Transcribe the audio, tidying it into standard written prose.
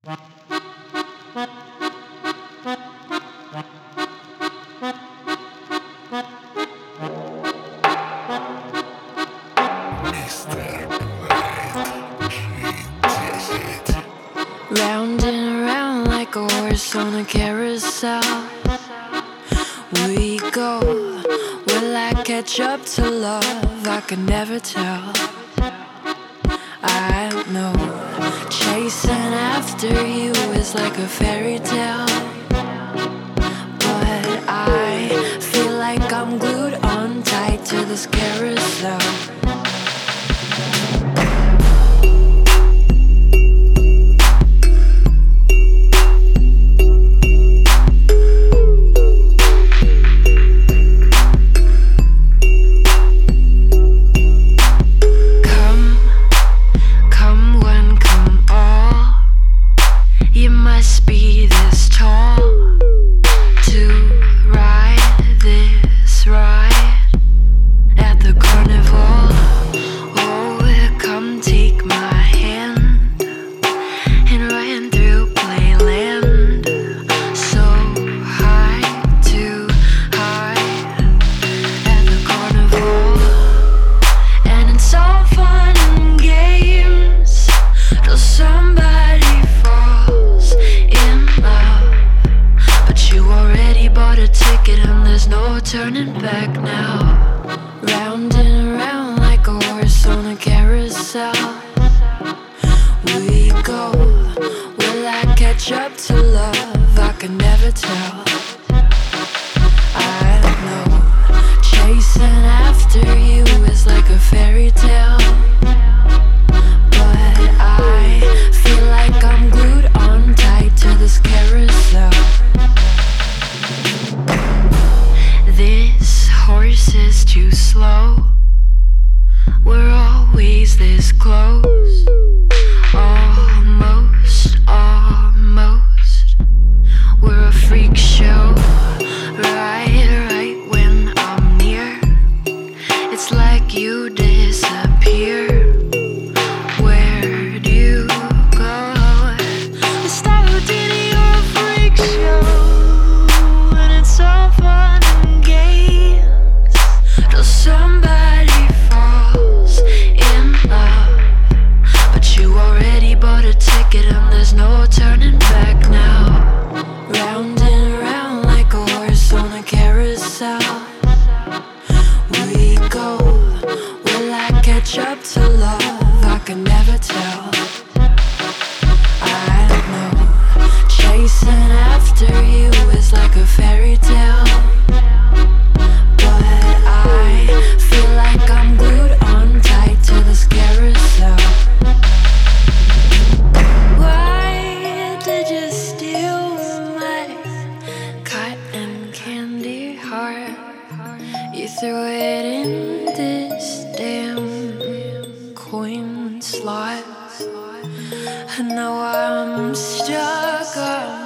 Round and around like a horse on a carousel we go. Will I catch up to love? I can never tell. I know chasing after you is like a fairy tale, but I feel like I'm glued on tight to this carousel. Turning back now. Round and around like a horse on a carousel we go. Will I catch up to love? I can never tell. I know chasing after you is like a fairy tale, but I feel like I'm glued on tight to this carousel. This horse is too slow. We're always this close. Almost, almost. We're a freak show. Right when I'm near, it's like you disappear. Where do you go? It's style Houdini, you're a freak show, and it's all fun. Somebody falls in love, but you already bought a ticket and there's no turning back now. Round and around like a horse on a carousel we go. Will I catch up to love? I can never tell. I know chasing after you is like a fairy tale, you threw it in this damn coin slot, and now I'm stuck on